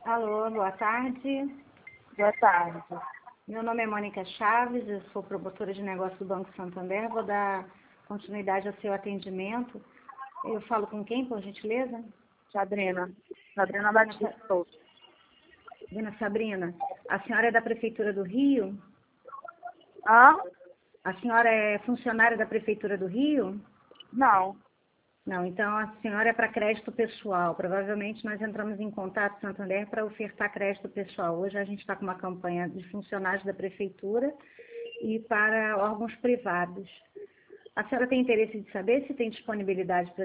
Alô, boa tarde. Boa tarde. Meu nome é Mônica Chaves, eu sou promotora de negócio do Banco Santander. Vou dar continuidade ao seu atendimento. Eu falo com quem, por gentileza? Sabrina Batista Souza. Dona Sabrina, a senhora é da Prefeitura do Rio? Hã? A senhora é funcionária da Prefeitura do Rio? Não. Não, então a senhora é para crédito pessoal. Provavelmente nós entramos em contato com o Santander para ofertar crédito pessoal. Hoje a gente está com uma campanha de funcionários da Prefeitura e para órgãos privados. A senhora tem interesse de saber se tem disponibilidade para